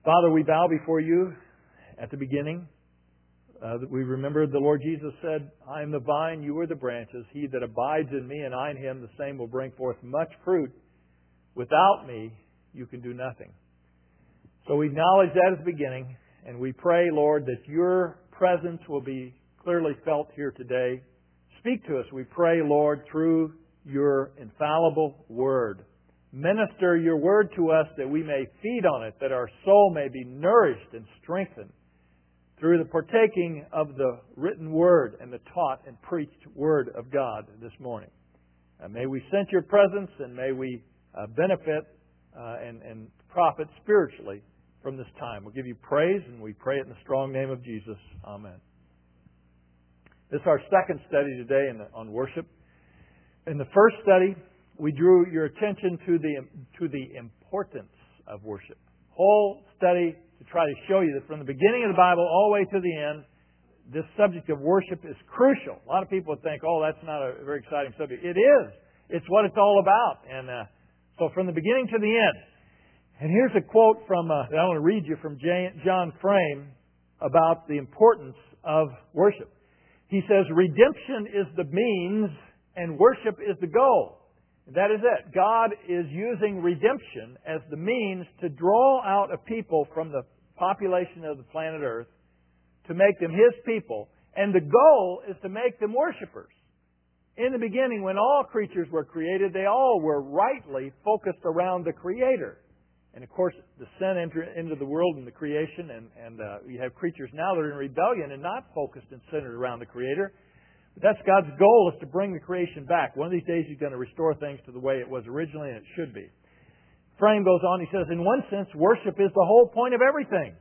Father, we bow before you at the beginning. We remember the Lord Jesus said, I am the vine, you are the branches. He that abides in me and I in him, the same will bring forth much fruit. Without me, you can do nothing. So we acknowledge that at the beginning, and we pray, Lord, that your presence will be clearly felt here today. Speak to us, we pray, Lord, through your infallible Word. Minister your Word to us that we may feed on it, that our soul may be nourished and strengthened through the partaking of the written Word and the taught and preached Word of God this morning. May we sense your presence, and may we benefit and profit spiritually from this time. We'll give you praise, and we pray it in the strong name of Jesus. Amen. This is our second study today on worship. In the first study, we drew your attention to the importance of worship. Whole study to try to show you that from the beginning of the Bible all the way to the end, this subject of worship is crucial. A lot of people would think, oh, that's not a very exciting subject. It is. It's what it's all about. And so from the beginning to the end. And here's a quote from, that I want to read you from John Frame about the importance of worship. He says, redemption is the means and worship is the goal. That is it. God is using redemption as the means to draw out a people from the population of the planet Earth to make them His people. And the goal is to make them worshipers. In the beginning, when all creatures were created, they all were rightly focused around the Creator. And of course, the sin entered into the world and the creation, and we have creatures now that are in rebellion and not focused and centered around the Creator. But that's God's goal, is to bring the creation back. One of these days He's going to restore things to the way it was originally, and it should be. Frame goes on, he says, in one sense, worship is the whole point of everything.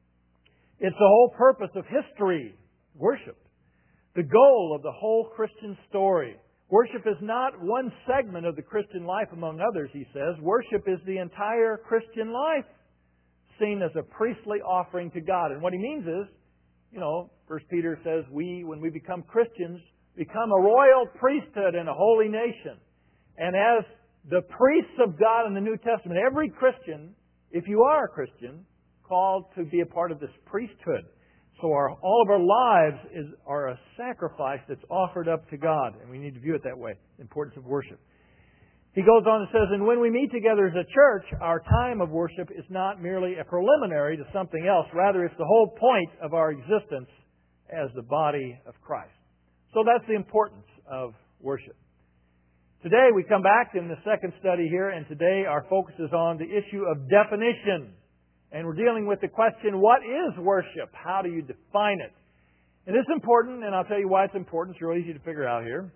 It's the whole purpose of history, worship. The goal of the whole Christian story. Worship is not one segment of the Christian life among others, he says. Worship is the entire Christian life, seen as a priestly offering to God. And what he means is, 1 Peter says, when we become Christians, become a royal priesthood and a holy nation. And as the priests of God in the New Testament, every Christian, if you are a Christian, called to be a part of this priesthood. So all of our lives are a sacrifice that's offered up to God, and we need to view it that way, the importance of worship. He goes on and says, and when we meet together as a church, our time of worship is not merely a preliminary to something else. Rather, it's the whole point of our existence as the body of Christ. So that's the importance of worship. Today we come back in the second study here, and today our focus is on the issue of definition. And we're dealing with the question, what is worship? How do you define it? And it's important, and I'll tell you why it's important. It's really easy to figure out here.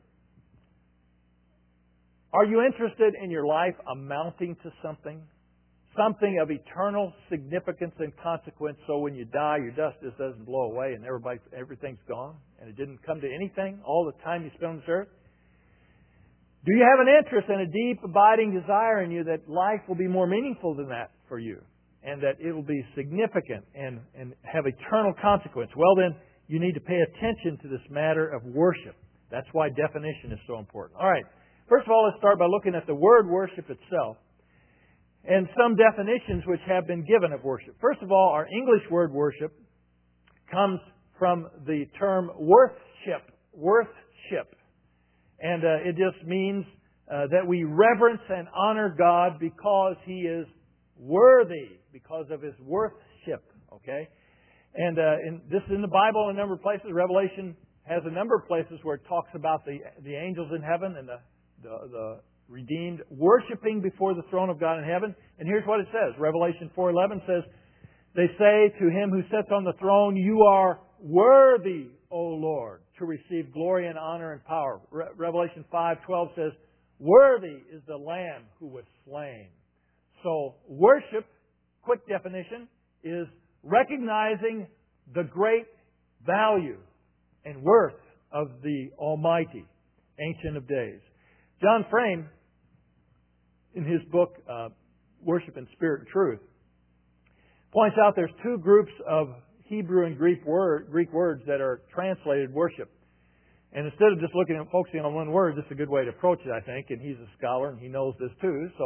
Are you interested in your life amounting to something? Something of eternal significance and consequence, so when you die, your dust just doesn't blow away and everything's gone, and it didn't come to anything all the time you spent on this earth? Do you have an interest and a deep, abiding desire in you that life will be more meaningful than that for you? And that it will be significant and have eternal consequence? Well then, you need to pay attention to this matter of worship. That's why definition is so important. All right. First of all, let's start by looking at the word worship itself and some definitions which have been given of worship. First of all, our English word worship comes from the term worthship. Worthship. And it just means that we reverence and honor God because He is worthy, because of His worthship. Okay? And this is in the Bible in a number of places. Revelation has a number of places where it talks about the angels in heaven and the redeemed worshiping before the throne of God in heaven. And here's what it says. Revelation 4:11 says, they say to Him who sits on the throne, you are worthy, O Lord, to receive glory and honor and power. Revelation 5:12 says, worthy is the Lamb who was slain. So worship, quick definition, is recognizing the great value and worth of the Almighty, Ancient of Days. John Frame, in his book, Worship in Spirit and Truth, points out there's two groups of Hebrew and Greek words that are translated worship. And instead of just focusing on one word, this is a good way to approach it, I think. And he's a scholar and he knows this too. So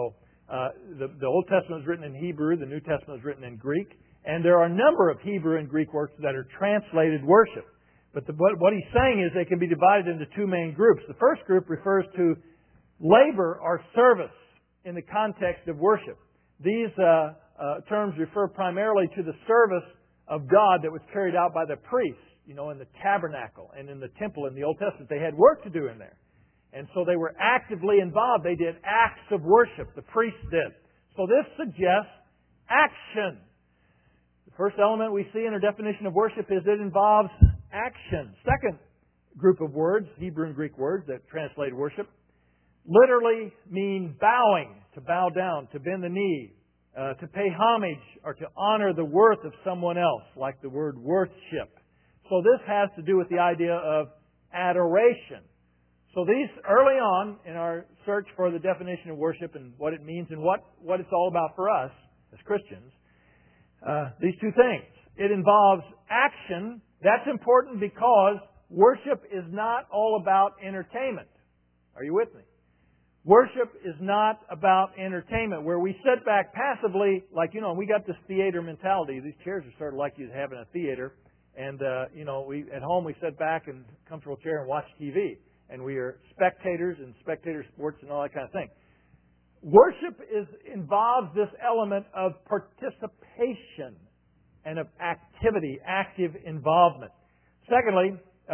The Old Testament is written in Hebrew, the New Testament is written in Greek, and there are a number of Hebrew and Greek works that are translated worship. But what he's saying is they can be divided into two main groups. The first group refers to labor or service in the context of worship. These terms refer primarily to the service of God that was carried out by the priests, in the tabernacle and in the temple in the Old Testament. They had work to do in there. And so they were actively involved. They did acts of worship. The priests did. So this suggests action. The first element we see in our definition of worship is it involves action. Second group of words, Hebrew and Greek words that translate worship, literally mean bowing, to bow down, to bend the knee, to pay homage, or to honor the worth of someone else, like the word worship. So this has to do with the idea of adoration. So these, early on in our search for the definition of worship and what it means and what it's all about for us as Christians, these two things. It involves action. That's important because worship is not all about entertainment. Are you with me? Worship is not about entertainment, where we sit back passively, like, we got this theater mentality. These chairs are sort of like you having a theater. And, at home we sit back in a comfortable chair and watch TV. And we are spectators and spectator sports and all that kind of thing. Worship involves this element of participation and of activity, active involvement. Secondly,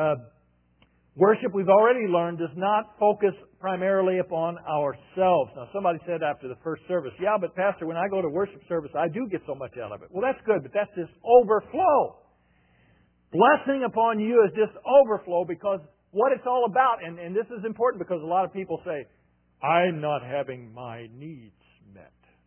worship, we've already learned, does not focus primarily upon ourselves. Now, somebody said after the first service, yeah, but Pastor, when I go to worship service, I do get so much out of it. Well, that's good, but that's just overflow. Blessing upon you is just overflow, because what it's all about, and this is important because a lot of people say, I'm not having my needs met.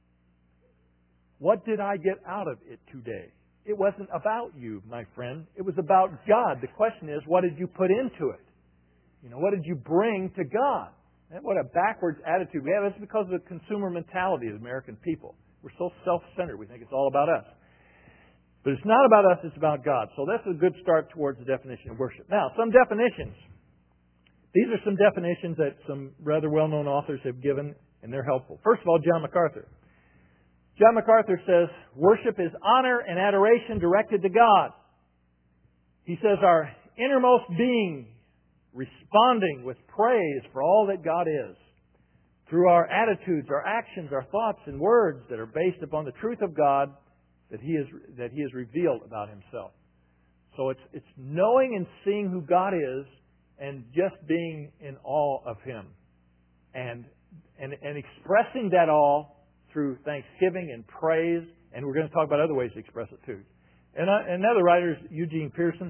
What did I get out of it today? It wasn't about you, my friend. It was about God. The question is, what did you put into it? What did you bring to God? And what a backwards attitude we have. It's because of the consumer mentality of American people. We're so self-centered. We think it's all about us. But it's not about us, it's about God. So that's a good start towards the definition of worship. Now, some definitions. These are some definitions that some rather well-known authors have given, and they're helpful. First of all, John MacArthur. John MacArthur says, worship is honor and adoration directed to God. He says, our innermost being responding with praise for all that God is. Through our attitudes, our actions, our thoughts, and words that are based upon the truth of God that He has revealed about Himself. So it's knowing and seeing who God is and just being in awe of Him. And expressing that awe through thanksgiving and praise. And we're going to talk about other ways to express it too. And another writer is Eugene Peterson,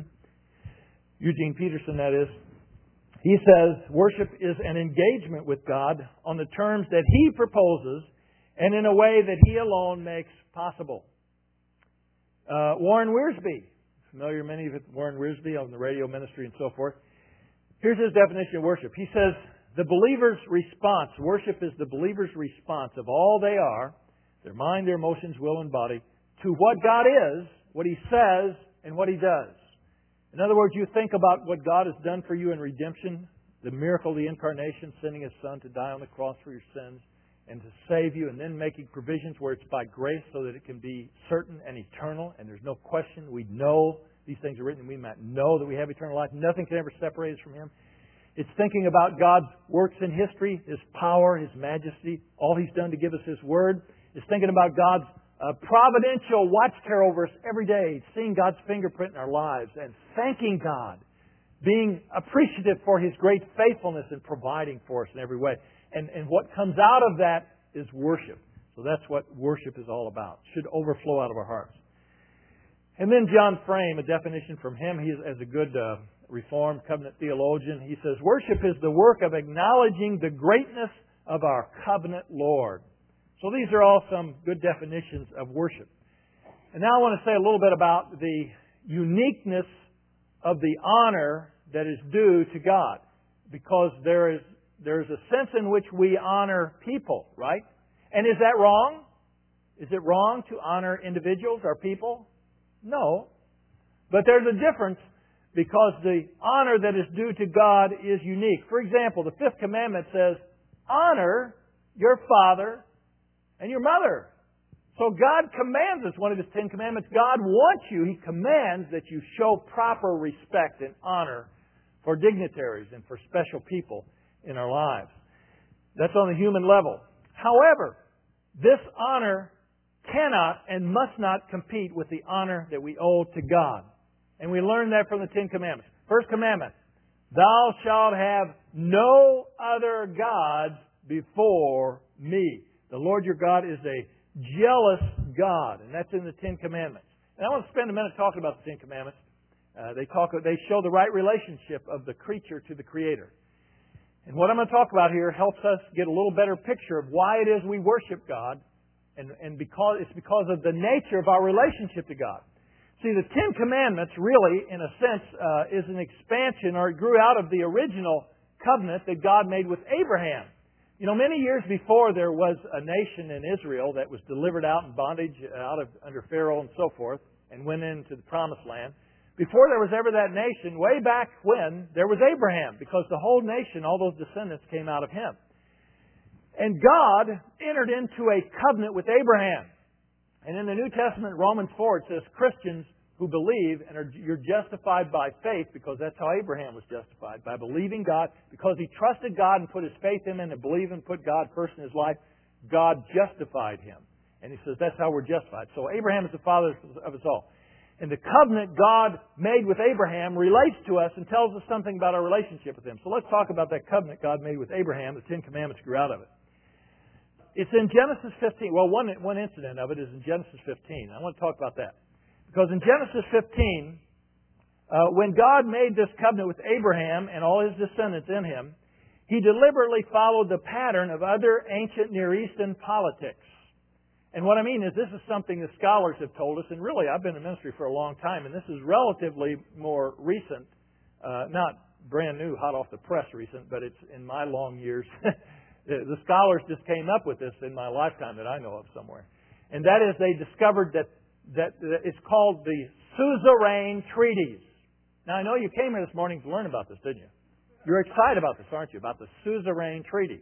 that is. He says, worship is an engagement with God on the terms that He proposes and in a way that He alone makes possible. Warren Wiersbe, familiar many of you with Warren Wiersbe on the radio ministry and so forth. Here's his definition of worship. He says, the believer's response, worship is the believer's response of all they are, their mind, their emotions, will, and body, to what God is, what He says, and what He does. In other words, you think about what God has done for you in redemption, the miracle of the incarnation, sending His Son to die on the cross for your sins and to save you, and then making provisions where it's by grace so that it can be certain and eternal, and there's no question. We know these things are written, we might know that we have eternal life. Nothing can ever separate us from Him. It's thinking about God's works in history, His power, His majesty, all He's done to give us His Word. It's thinking about God's providential watch care over us every day, seeing God's fingerprint in our lives and thanking God, being appreciative for His great faithfulness in providing for us in every way. And what comes out of that is worship. So that's what worship is all about. It should overflow out of our hearts. And then John Frame, a definition from him, he is a good Reformed covenant theologian. He says, worship is the work of acknowledging the greatness of our covenant Lord. So these are all some good definitions of worship. And now I want to say a little bit about the uniqueness of the honor that is due to God. Because there's a sense in which we honor people, right? And is that wrong? Is it wrong to honor individuals or people? No. But there's a difference because the honor that is due to God is unique. For example, the fifth commandment says, honor your father and your mother. So God commands us, one of His 10 Commandments, God wants you, He commands that you show proper respect and honor for dignitaries and for special people in our lives. That's on the human level. However, this honor cannot and must not compete with the honor that we owe to God. And we learn that from the 10 Commandments. First commandment, thou shalt have no other gods before me. The Lord your God is a jealous God, and that's in the 10 Commandments. And I want to spend a minute talking about the 10 Commandments. They show the right relationship of the creature to the Creator. And what I'm going to talk about here helps us get a little better picture of why it is we worship God, and it's because of the nature of our relationship to God. See, the 10 Commandments really, in a sense, is an expansion, or it grew out of the original covenant that God made with Abraham. You know, many years before there was a nation in Israel that was delivered out in bondage under Pharaoh and so forth, and went into the Promised Land. Before there was ever that nation, way back when, there was Abraham, because the whole nation, all those descendants came out of him. And God entered into a covenant with Abraham. And in the New Testament, Romans 4, it says Christians who believe and you're justified by faith, because that's how Abraham was justified, by believing God, because he trusted God and put his faith in Him and believed and put God first in his life. God justified him. And he says that's how we're justified. So Abraham is the father of us all. And the covenant God made with Abraham relates to us and tells us something about our relationship with Him. So let's talk about that covenant God made with Abraham. The 10 Commandments grew out of it. It's in Genesis 15. Well, one incident of it is in Genesis 15. I want to talk about that. Because in Genesis 15, when God made this covenant with Abraham and all his descendants in him, He deliberately followed the pattern of other ancient Near Eastern politics. And what I mean is this is something the scholars have told us, and really I've been in ministry for a long time, and this is relatively more recent, not brand new, hot off the press recent, but it's in my long years. The scholars just came up with this in my lifetime that I know of somewhere. And that is they discovered that it's called the Suzerain Treaties. Now I know you came here this morning to learn about this, didn't you? You're excited about this, aren't you? About the Suzerain Treaties.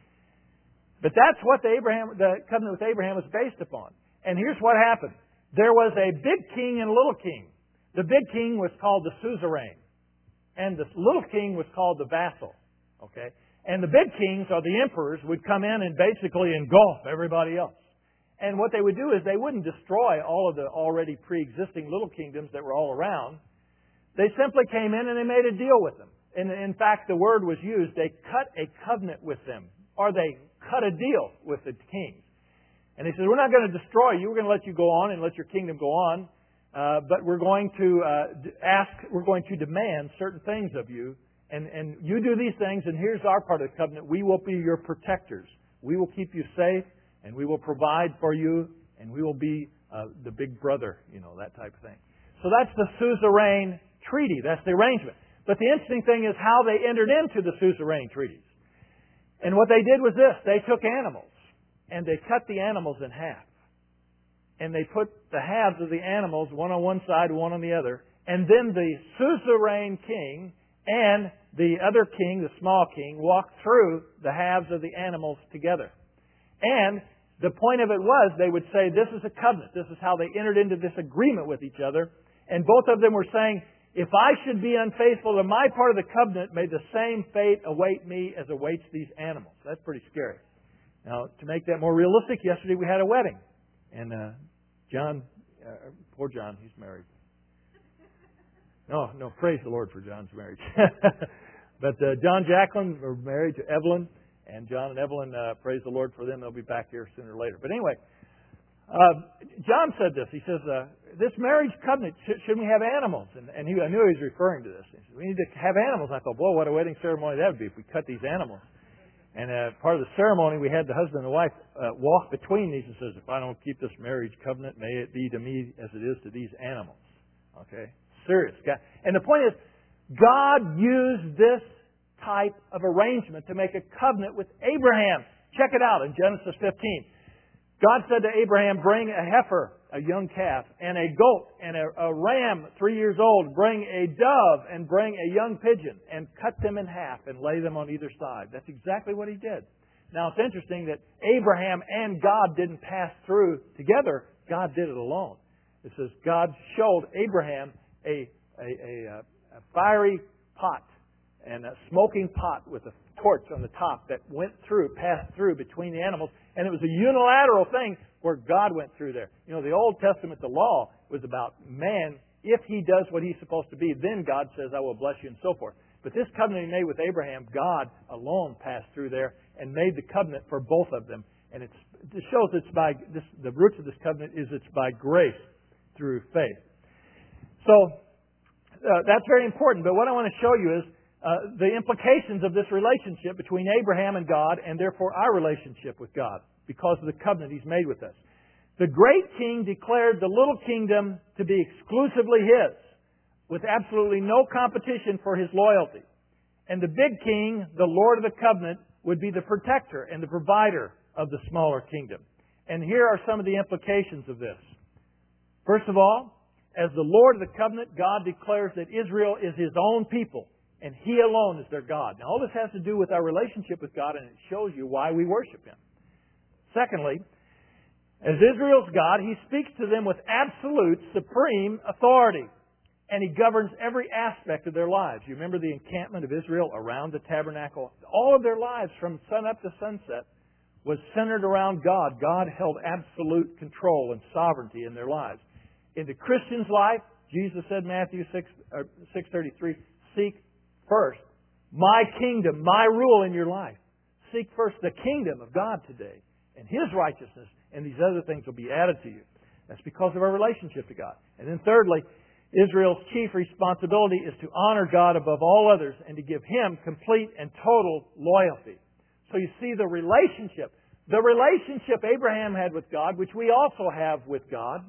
But that's what the covenant with Abraham was based upon. And here's what happened. There was a big king and a little king. The big king was called the suzerain. And the little king was called the vassal. Okay? And the big kings, or the emperors, would come in and basically engulf everybody else. And what they would do is they wouldn't destroy all of the already pre-existing little kingdoms that were all around. They simply came in and they made a deal with them. And in fact, the word was used, they cut a covenant with them. Or they cut a deal with the kings. And he says, we're not going to destroy you. We're going to let you go on and let your kingdom go on. But we're going to demand certain things of you. And you do these things, and here's our part of the covenant. We will be your protectors. We will keep you safe, and we will provide for you, and we will be the big brother, that type of thing. So that's the Suzerain Treaty. That's the arrangement. But the interesting thing is how they entered into the Suzerain Treaties. And what they did was this. They took animals, and they cut the animals in half. And they put the halves of the animals, one on one side, one on the other. And then the suzerain king and the other king, the small king, walked through the halves of the animals together. And the point of it was, they would say, this is a covenant. This is how they entered into this agreement with each other. And both of them were saying, if I should be unfaithful to my part of the covenant, may the same fate await me as awaits these animals. That's pretty scary. Now, to make that more realistic, yesterday we had a wedding. And John, poor John, he's married. No, praise the Lord for John's marriage. But John and Jacqueline were married to Evelyn. And John and Evelyn, praise the Lord for them. They'll be back here sooner or later. But anyway, John said this. He says, this marriage covenant, shouldn't we have animals? And I knew he was referring to this. He said, we need to have animals. I thought, boy, what a wedding ceremony that would be if we cut these animals. And part of the ceremony, we had the husband and wife walk between these and says, if I don't keep this marriage covenant, may it be to me as it is to these animals. Okay? Serious. And the point is, God used this type of arrangement to make a covenant with Abraham. Check it out in Genesis 15. God said to Abraham, bring a heifer, a young calf, and a goat, and a ram 3 years old. Bring a dove, and bring a young pigeon, and cut them in half, and lay them on either side. That's exactly what he did. Now it's interesting that Abraham and God didn't pass through together. God did it alone. It says God showed Abraham a fiery pot and a smoking pot with a torch on the top that passed through between the animals. And it was a unilateral thing where God went through there. You know, the Old Testament, the law, was about man. If he does what he's supposed to be, then God says, I will bless you, and so forth. But this covenant he made with Abraham, God alone passed through there and made the covenant for both of them. And it shows the roots of this covenant is it's by grace through faith. So that's very important. But what I want to show you is the implications of this relationship between Abraham and God, and therefore our relationship with God, because of the covenant He's made with us. The great king declared the little kingdom to be exclusively his, with absolutely no competition for his loyalty. And the big king, the Lord of the covenant, would be the protector and the provider of the smaller kingdom. And here are some of the implications of this. First of all, as the Lord of the covenant, God declares that Israel is His own people, and He alone is their God. Now, all this has to do with our relationship with God, and it shows you why we worship Him. Secondly, as Israel's God, He speaks to them with absolute, supreme authority, and He governs every aspect of their lives. You remember the encampment of Israel around the tabernacle? All of their lives, from sunup to sunset, was centered around God. God held absolute control and sovereignty in their lives. In the Christian's life, Jesus said in Matthew 6:33, seek first my kingdom, my rule in your life. Seek first the kingdom of God today and His righteousness, and these other things will be added to you. That's because of our relationship to God. And then thirdly, Israel's chief responsibility is to honor God above all others and to give Him complete and total loyalty. So you see the relationship Abraham had with God, which we also have with God,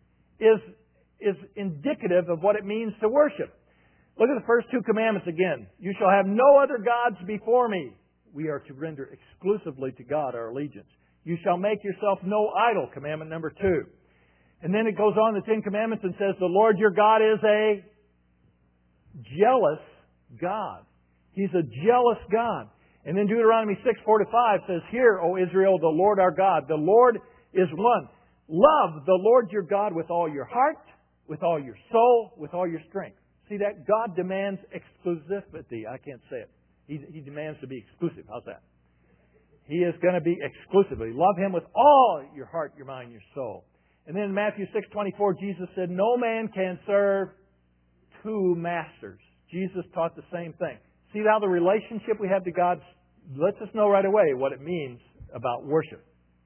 is indicative of what it means to worship. Look at the first two commandments again. You shall have no other gods before me. We are to render exclusively to God our allegiance. You shall make yourself no idol, commandment number 2. And then it goes on, the Ten Commandments, and says, the Lord your God is a jealous God. He's a jealous God. And then Deuteronomy 6:4-5 says, hear, O Israel, the Lord our God, the Lord is one. Love the Lord your God with all your heart, with all your soul, with all your strength. See that? God demands exclusivity. I can't say it. He demands to be exclusive. How's that? He is going to be exclusively. Love Him with all your heart, your mind, your soul. And then in Matthew 6:24, Jesus said, no man can serve two masters. Jesus taught the same thing. See how the relationship we have to God lets us know right away what it means about worship.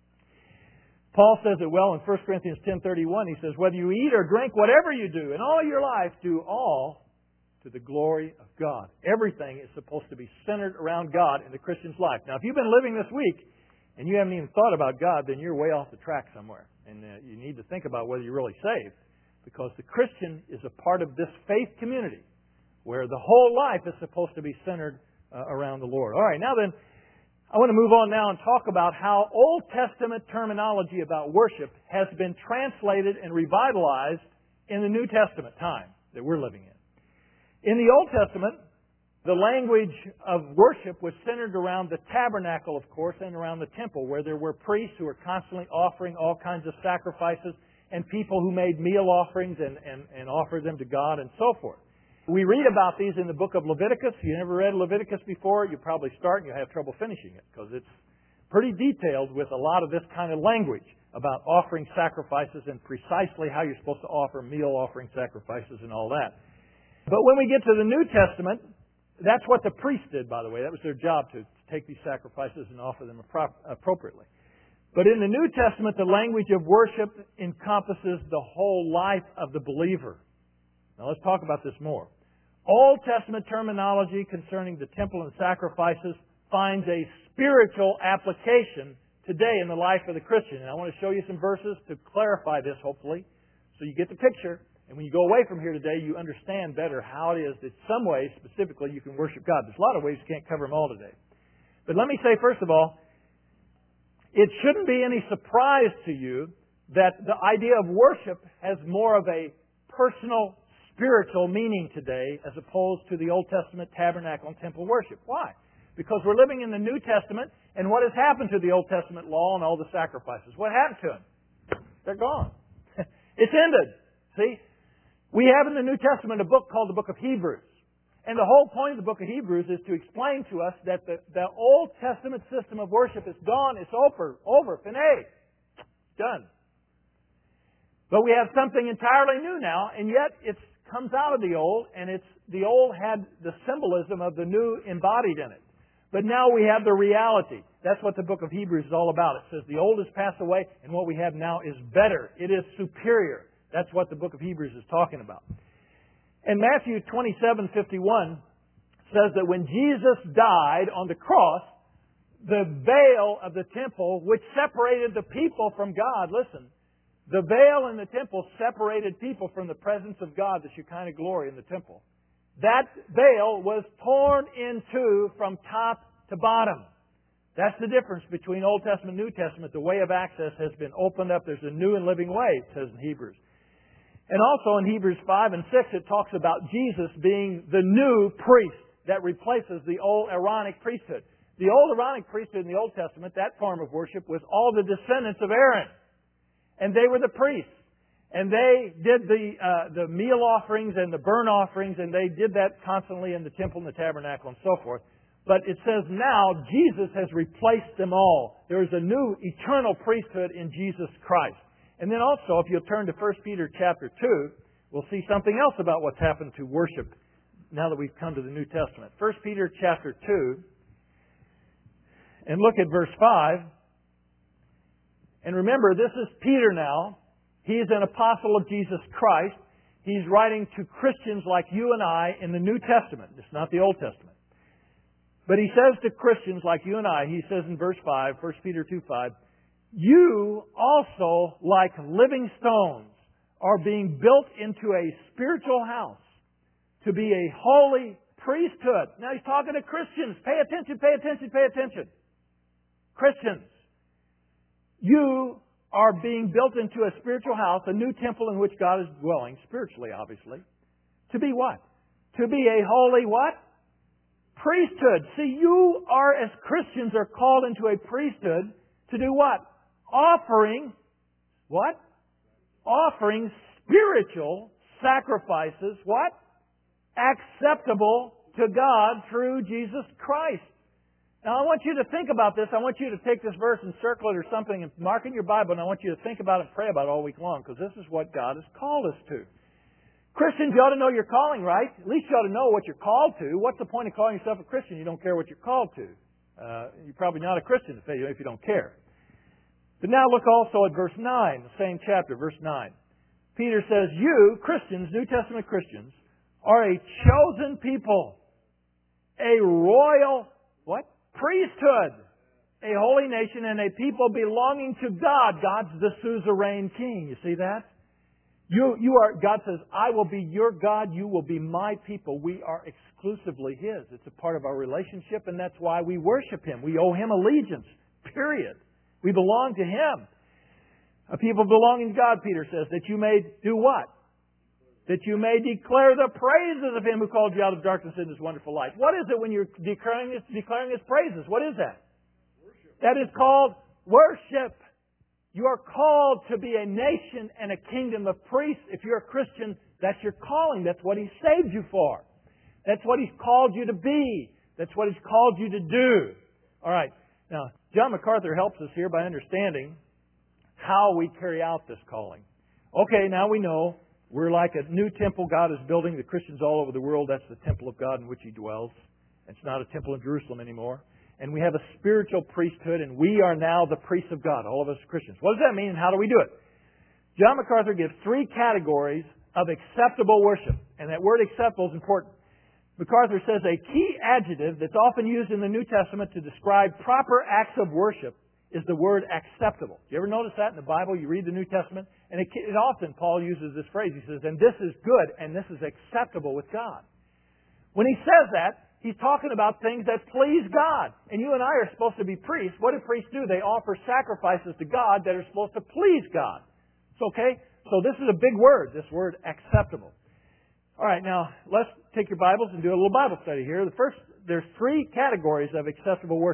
Paul says it well in 1 Corinthians 10:31. He says, whether you eat or drink, whatever you do, in all your life, do all to the glory of God. Everything is supposed to be centered around God in the Christian's life. Now, if you've been living this week and you haven't even thought about God, then you're way off the track somewhere. And you need to think about whether you're really saved. Because the Christian is a part of this faith community where the whole life is supposed to be centered around the Lord. All right, now then, I want to move on now and talk about how Old Testament terminology about worship has been translated and revitalized in the New Testament time that we're living in. In the Old Testament, the language of worship was centered around the tabernacle, of course, and around the temple, where there were priests who were constantly offering all kinds of sacrifices, and people who made meal offerings and offered them to God and so forth. We read about these in the book of Leviticus. If you never read Leviticus before, you probably start and you'll have trouble finishing it, because it's pretty detailed with a lot of this kind of language about offering sacrifices and precisely how you're supposed to offer meal offering sacrifices and all that. But when we get to the New Testament, that's what the priests did, by the way. That was their job, to take these sacrifices and offer them appropriately. But in the New Testament, the language of worship encompasses the whole life of the believer. Now let's talk about this more. Old Testament terminology concerning the temple and sacrifices finds a spiritual application today in the life of the Christian. And I want to show you some verses to clarify this, hopefully, so you get the picture. And when you go away from here today, you understand better how it is that some ways, specifically, you can worship God. There's a lot of ways you can't cover them all today. But let me say, first of all, it shouldn't be any surprise to you that the idea of worship has more of a personal, spiritual meaning today as opposed to the Old Testament tabernacle and temple worship. Why? Because we're living in the New Testament, And what has happened to the Old Testament law and all the sacrifices? What happened to them? They're gone. It's ended. See? We have in the New Testament a book called the Book of Hebrews. And the whole point of the book of Hebrews is to explain to us that the Old Testament system of worship is gone. It's over. Finished. Done. But we have something entirely new now, and yet it comes out of the old, and the old had the symbolism of the new embodied in it. But now we have the reality. That's what the book of Hebrews is all about. It says the old has passed away, and what we have now is better. It is superior. That's what the book of Hebrews is talking about. And Matthew 27:51 says that when Jesus died on the cross, the veil of the temple, which separated the people from God, listen, the veil in the temple separated people from the presence of God, the Shekinah glory in the temple. That veil was torn in two from top to bottom. That's the difference between Old Testament and New Testament. The way of access has been opened up. There's a new and living way, it says in Hebrews. And also in Hebrews 5 and 6, it talks about Jesus being the new priest that replaces the old Aaronic priesthood. The old Aaronic priesthood in the Old Testament, that form of worship, was all the descendants of Aaron. And they were the priests. And they did the meal offerings and the burnt offerings, and they did that constantly in the temple and the tabernacle and so forth. But it says now Jesus has replaced them all. There is a new eternal priesthood in Jesus Christ. And then also, if you'll turn to 1 Peter chapter 2, we'll see something else about what's happened to worship now that we've come to the New Testament. 1 Peter chapter 2, and look at verse 5. And remember, this is Peter now. He's an apostle of Jesus Christ. He's writing to Christians like you and I in the New Testament. It's not the Old Testament. But he says to Christians like you and I, he says in verse 5, 1 Peter 2:5, you also, like living stones, are being built into a spiritual house to be a holy priesthood. Now he's talking to Christians. Pay attention, pay attention, pay attention. Christians, you are being built into a spiritual house, a new temple in which God is dwelling, spiritually, obviously. To be what? To be a holy what? Priesthood. See, you are, as Christians, are called into a priesthood to do what? Offering, what? Offering spiritual sacrifices, what? Acceptable to God through Jesus Christ. Now I want you to think about this. I want you to take this verse and circle it or something and mark in your Bible, and I want you to think about it and pray about it all week long, because this is what God has called us to. Christians, you ought to know your calling, right? At least you ought to know what you're called to. What's the point of calling yourself a Christian? You don't care what you're called to. You're probably not a Christian if you don't care. But now look also at verse 9, the same chapter, verse 9. Peter says, you, Christians, New Testament Christians, are a chosen people, a royal, what? Priesthood, a holy nation, and a people belonging to God. God's the suzerain king. You see that? You are, God says, I will be your God, you will be my people. We are exclusively His. It's a part of our relationship, and that's why we worship Him. We owe Him allegiance, period. We belong to Him. A people belonging to God, Peter says, that you may do what? That you may declare the praises of Him who called you out of darkness into His wonderful light. What is it when you're declaring His praises? What is that? Worship. That is called worship. You are called to be a nation and a kingdom of priests. If you're a Christian, that's your calling. That's what He saved you for. That's what He's called you to be. That's what He's called you to do. All right. Now, John MacArthur helps us here by understanding how we carry out this calling. Okay, now we know we're like a new temple God is building. The Christians all over the world, that's the temple of God in which He dwells. It's not a temple in Jerusalem anymore. And we have a spiritual priesthood, and we are now the priests of God, all of us Christians. What does that mean, and how do we do it? John MacArthur gives 3 categories of acceptable worship. And that word acceptable is important. MacArthur says a key adjective that's often used in the New Testament to describe proper acts of worship is the word acceptable. You ever notice that in the Bible? You read the New Testament, and it often Paul uses this phrase. He says, and this is good, and this is acceptable with God. When he says that, he's talking about things that please God. And you and I are supposed to be priests. What do priests do? They offer sacrifices to God that are supposed to please God. It's okay? So this is a big word, this word acceptable. All right, now let's take your Bibles and do a little Bible study here. There's 3 categories of acceptable worship.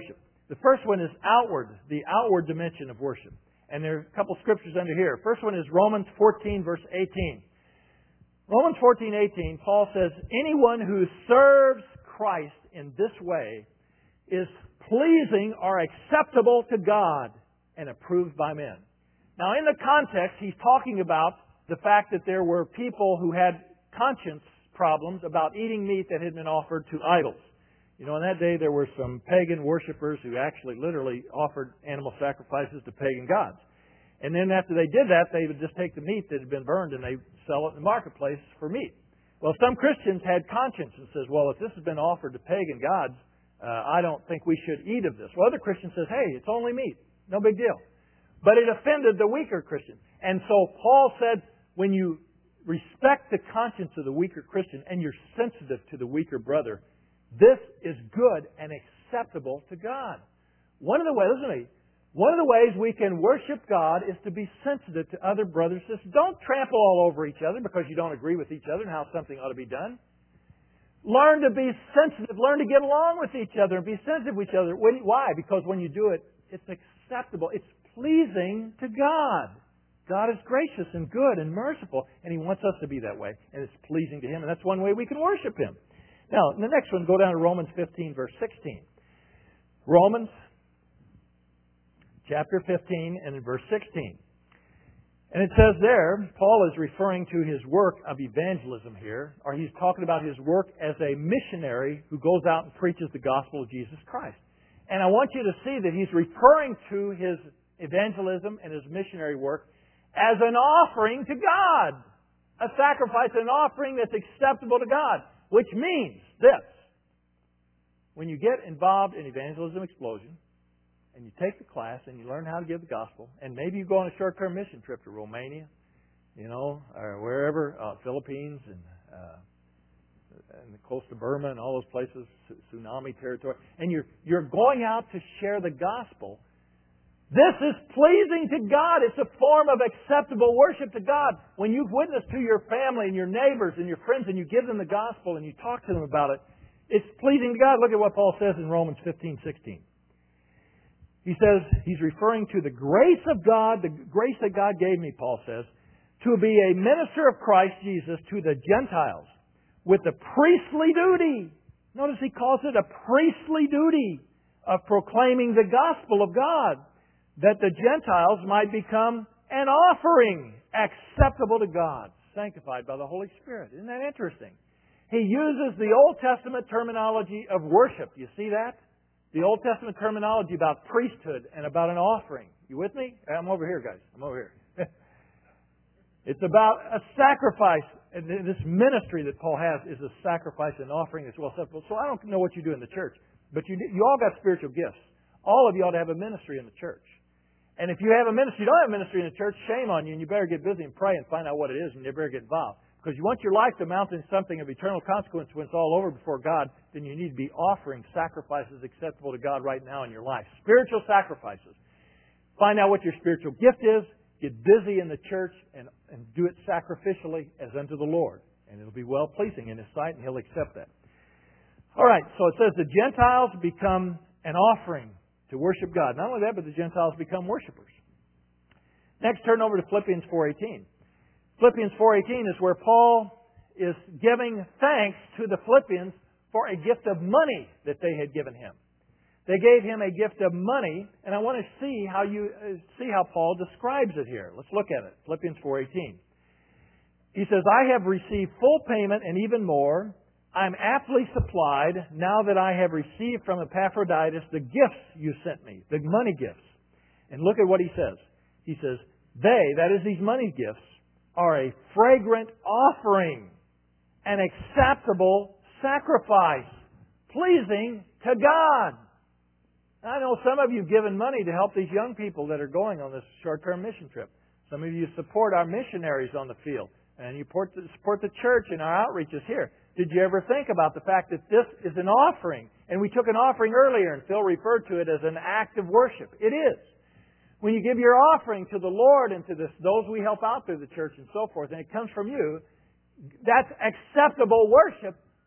The first one is outward, the outward dimension of worship. And there are a couple scriptures under here. First one is Romans 14, verse 18. Romans 14:18, Paul says, anyone who serves Christ in this way is pleasing or acceptable to God and approved by men. Now, in the context, he's talking about the fact that there were people who had conscience problems about eating meat that had been offered to idols. You know, in that day there were some pagan worshippers who actually literally offered animal sacrifices to pagan gods. And then after they did that, they would just take the meat that had been burned and they sell it in the marketplace for meat. Well, some Christians had conscience and says, well, if this has been offered to pagan gods, I don't think we should eat of this. Well, other Christians says, hey, it's only meat. No big deal. But it offended the weaker Christian. And so Paul said, when you respect the conscience of the weaker Christian and you're sensitive to the weaker brother, this is good and acceptable to God. One of the ways, listen to me, one of the ways we can worship God is to be sensitive to other brothers and sisters. Don't trample all over each other because you don't agree with each other and how something ought to be done. Learn to be sensitive. Learn to get along with each other and be sensitive with each other. Why? Because when you do it, it's acceptable. It's pleasing to God. God is gracious and good and merciful, and He wants us to be that way. And it's pleasing to Him, and that's one way we can worship Him. Now, in the next one, go down to Romans 15, verse 16. Romans chapter 15 and in verse 16. And it says there, Paul is referring to his work of evangelism here, or he's talking about his work as a missionary who goes out and preaches the gospel of Jesus Christ. And I want you to see that he's referring to his evangelism and his missionary work as an offering to God. A sacrifice, an offering that's acceptable to God. Which means this. When you get involved in Evangelism Explosion, and you take the class and you learn how to give the gospel, and maybe you go on a short-term mission trip to Romania, or wherever, Philippines and the coast of Burma and all those places, tsunami territory, and you're going out to share the gospel. This is pleasing to God. It's a form of acceptable worship to God. When you've witnessed to your family and your neighbors and your friends and you give them the gospel and you talk to them about it, it's pleasing to God. Look at what Paul says in Romans 15:16. He says, he's referring to the grace of God, the grace that God gave me, Paul says, to be a minister of Christ Jesus to the Gentiles with the priestly duty. Notice he calls it a priestly duty of proclaiming the gospel of God, that the Gentiles might become an offering acceptable to God, sanctified by the Holy Spirit. Isn't that interesting? He uses the Old Testament terminology of worship. You see that? The Old Testament terminology about priesthood and about an offering. You with me? I'm over here, guys. I'm over here. It's about a sacrifice. And this ministry that Paul has is a sacrifice and offering that's well acceptable. So I don't know what you do in the church, but you all got spiritual gifts. All of you ought to have a ministry in the church. And if you have a ministry, you don't have a ministry in the church, shame on you, and you better get busy and pray and find out what it is, and you better get involved. Because you want your life to mount into something of eternal consequence when it's all over before God, then you need to be offering sacrifices acceptable to God right now in your life. Spiritual sacrifices. Find out what your spiritual gift is, get busy in the church, and do it sacrificially as unto the Lord. And it'll be well-pleasing in His sight, and He'll accept that. All right, so it says the Gentiles become an offering to worship God. Not only that, but the Gentiles become worshipers. Next, turn over to Philippians 4:18. Philippians 4:18 is where Paul is giving thanks to the Philippians for a gift of money that they had given him. They gave him a gift of money, and I want to see how Paul describes it here. Let's look at it. Philippians 4:18. He says, I have received full payment and even more. I'm aptly supplied now that I have received from Epaphroditus the gifts you sent me, the money gifts. And look at what he says. He says, they, that is these money gifts, are a fragrant offering, an acceptable sacrifice, pleasing to God. I know some of you have given money to help these young people that are going on this short-term mission trip. Some of you support our missionaries on the field, and you support the church and our outreaches here. Did you ever think about the fact that this is an offering? And we took an offering earlier, and Phil referred to it as an act of worship. It is. When you give your offering to the Lord and to those we help out through the church and so forth, and it comes from you, that's acceptable worship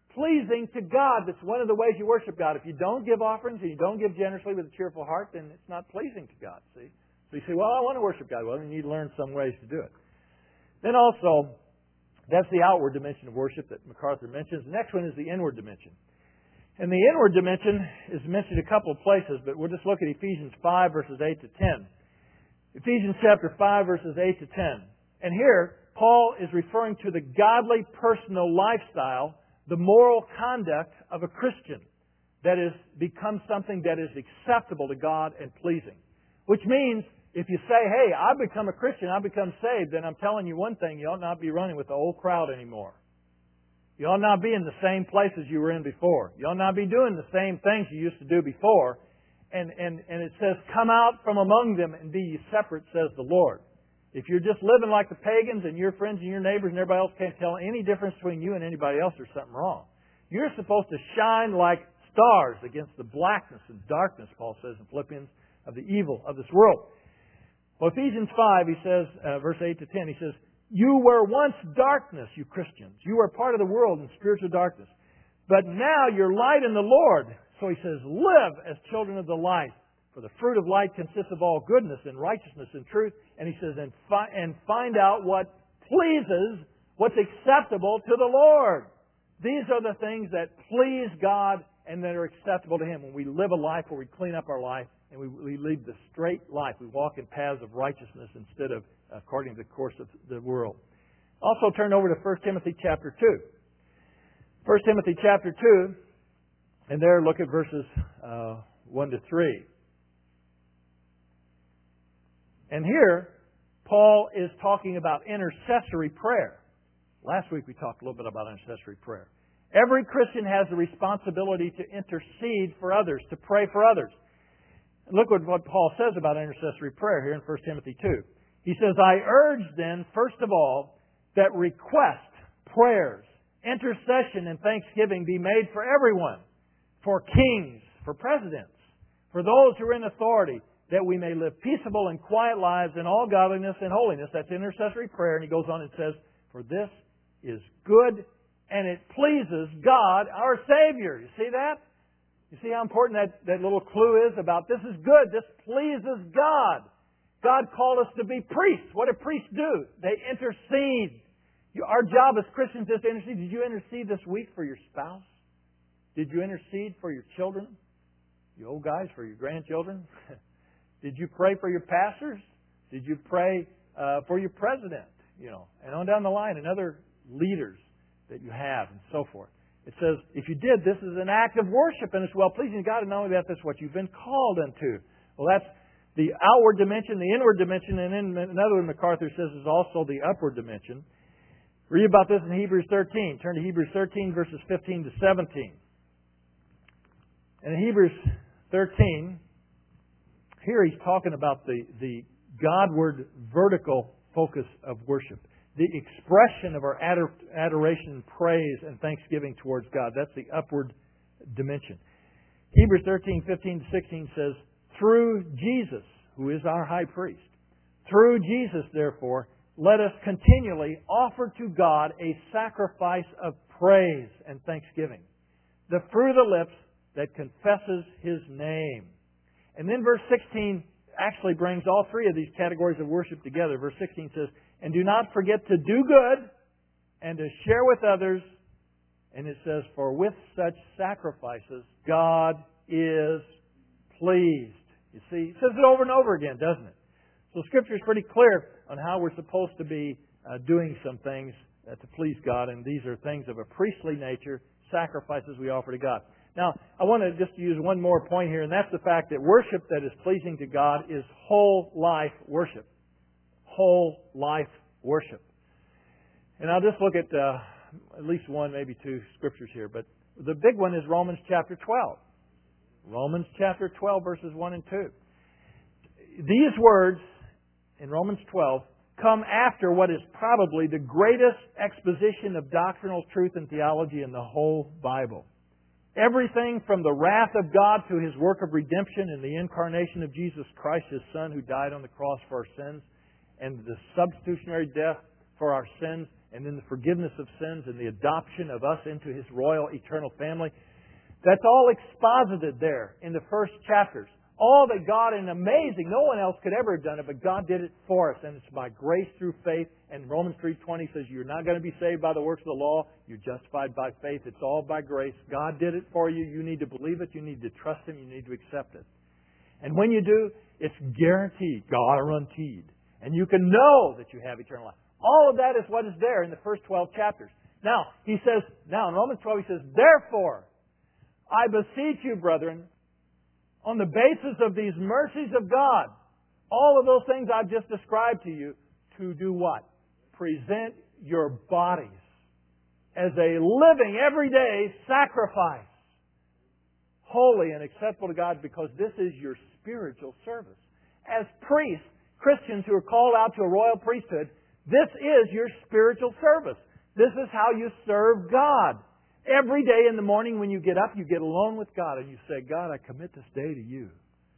pleasing to God. That's one of the ways you worship God. If you don't give offerings and you don't give generously with a cheerful heart, then it's not pleasing to God. See? So you say, well, I want to worship God. Well, you need to learn some ways to do it. Then also, that's the outward dimension of worship that MacArthur mentions. The next one is the inward dimension. And the inward dimension is mentioned a couple of places, but we'll just look at Ephesians 5, verses 8 to 10. Ephesians chapter 5, verses 8 to 10. And here, Paul is referring to the godly personal lifestyle, the moral conduct of a Christian that has become something that is acceptable to God and pleasing. Which means, if you say, hey, I've become a Christian, I've become saved, then I'm telling you one thing, you ought not be running with the old crowd anymore. You ought not be in the same places you were in before. You ought not be doing the same things you used to do before. And it says, come out from among them and be ye separate, says the Lord. If you're just living like the pagans and your friends and your neighbors and everybody else can't tell any difference between you and anybody else, there's something wrong. You're supposed to shine like stars against the blackness and darkness, Paul says in Philippians, of the evil of this world. Well, Ephesians 5, he says, verse 8 to 10, he says, you were once darkness, you Christians. You were part of the world in spiritual darkness. But now you're light in the Lord. So he says, live as children of the light. For the fruit of light consists of all goodness and righteousness and truth. And he says, and find out what pleases, what's acceptable to the Lord. These are the things that please God and that are acceptable to Him. When we live a life where we clean up our life and we lead the straight life. We walk in paths of righteousness instead of according to the course of the world. Also turn over to 1 Timothy chapter 2. 1 Timothy chapter 2, and there look at verses 1 to 3. And here, Paul is talking about intercessory prayer. Last week we talked a little bit about intercessory prayer. Every Christian has the responsibility to intercede for others, to pray for others. Look what Paul says about intercessory prayer here in 1 Timothy 2. He says, I urge then, first of all, that request, prayers, intercession, and thanksgiving be made for everyone, for kings, for presidents, for those who are in authority, that we may live peaceable and quiet lives in all godliness and holiness. That's intercessory prayer. And he goes on and says, for this is good and it pleases God, our Savior. You see that? You see how important that little clue is about this is good, this pleases God. God called us to be priests. What do priests do? They intercede. Our job as Christians is to intercede. Did you intercede this week for your spouse? Did you intercede for your children? You old guys, for your grandchildren? Did you pray for your pastors? Did you pray for your president? And on down the line, and other leaders that you have, and so forth. It says, if you did, this is an act of worship, and it's well-pleasing to God, and not only that, that's what you've been called unto. Well, that's the outward dimension, the inward dimension, and then another one MacArthur says is also the upward dimension. Read about this in Hebrews 13. Turn to Hebrews 13, verses 15 to 17. And in Hebrews 13, here he's talking about the Godward vertical focus of worship. The expression of our adoration, praise, and thanksgiving towards God. That's the upward dimension. Hebrews 13, 15 to 16 says, through Jesus, who is our high priest, through Jesus, therefore, let us continually offer to God a sacrifice of praise and thanksgiving, the fruit of the lips that confesses His name. And then verse 16 actually brings all three of these categories of worship together. Verse 16 says, and do not forget to do good and to share with others. And it says, for with such sacrifices, God is pleased. You see, it says it over and over again, doesn't it? So Scripture is pretty clear on how we're supposed to be doing some things to please God. And these are things of a priestly nature, sacrifices we offer to God. Now, I want to just use one more point here, and that's the fact that worship that is pleasing to God is whole life worship. Whole life worship. And I'll just look at least one, maybe two scriptures here. But the big one is Romans chapter 12. Romans chapter 12, verses 1 and 2. These words in Romans 12 come after what is probably the greatest exposition of doctrinal truth and theology in the whole Bible. Everything from the wrath of God to His work of redemption and the incarnation of Jesus Christ, His Son, who died on the cross for our sins, and the substitutionary death for our sins, and then the forgiveness of sins and the adoption of us into His royal eternal family. That's all exposited there in the first chapters. All that God, and amazing, no one else could ever have done it, but God did it for us, and it's by grace through faith. And Romans 3:20 says you're not going to be saved by the works of the law. You're justified by faith. It's all by grace. God did it for you. You need to believe it. You need to trust Him. You need to accept it. And when you do, it's guaranteed, guaranteed. And you can know that you have eternal life. All of that is what is there in the first 12 chapters. Now in Romans 12 he says, therefore, I beseech you, brethren, on the basis of these mercies of God, all of those things I've just described to you, to do what? Present your bodies as a living, everyday sacrifice, holy and acceptable to God, because this is your spiritual service. As priests, Christians who are called out to a royal priesthood, this is your spiritual service. This is how you serve God. Every day in the morning when you get up, you get alone with God and you say, God, I commit this day to you.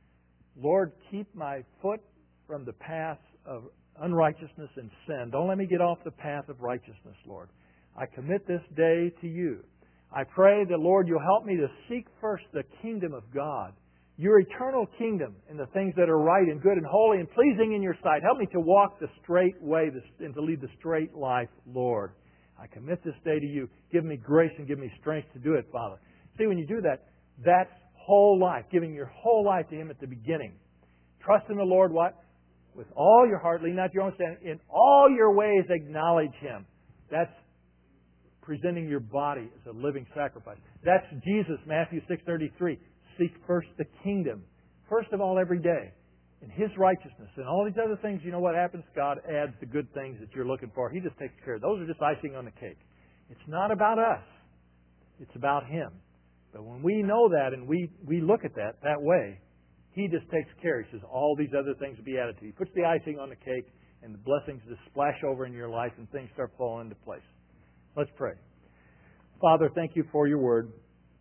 Lord, keep my foot from the path of unrighteousness and sin. Don't let me get off the path of righteousness, Lord. I commit this day to you. I pray that, Lord, you'll help me to seek first the kingdom of God, your eternal kingdom, and the things that are right and good and holy and pleasing in your sight. Help me to walk the straight way and to lead the straight life, Lord. I commit this day to you. Give me grace and give me strength to do it, Father. See, when you do that, that's whole life, giving your whole life to Him at the beginning. Trust in the Lord, what? With all your heart, lean not to your own understanding. In all your ways, acknowledge Him. That's presenting your body as a living sacrifice. That's Jesus, Matthew 6:33. Seek first the kingdom. First of all, every day. And His righteousness and all these other things, you know what happens? God adds the good things that you're looking for. He just takes care of. Those are just icing on the cake. It's not about us. It's about Him. But when we know that and we look at that way, He just takes care. He says, all these other things will be added to you. He puts the icing on the cake and the blessings just splash over in your life and things start falling into place. Let's pray. Father, thank you for your word.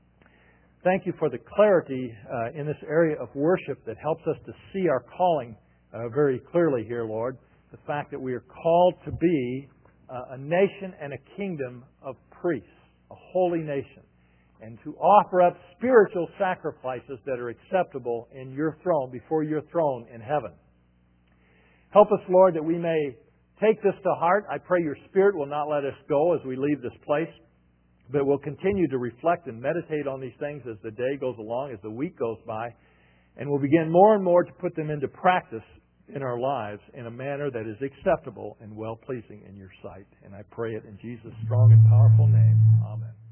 Thank you for the clarity in this area of worship that helps us to see our calling very clearly here, Lord. The fact that we are called to be a nation and a kingdom of priests, a holy nation, and to offer up spiritual sacrifices that are acceptable in your throne, before your throne in heaven. Help us, Lord, that we may take this to heart. I pray your Spirit will not let us go as we leave this place, but we'll continue to reflect and meditate on these things as the day goes along, as the week goes by, and we'll begin more and more to put them into practice in our lives in a manner that is acceptable and well-pleasing in your sight. And I pray it in Jesus' strong and powerful name. Amen.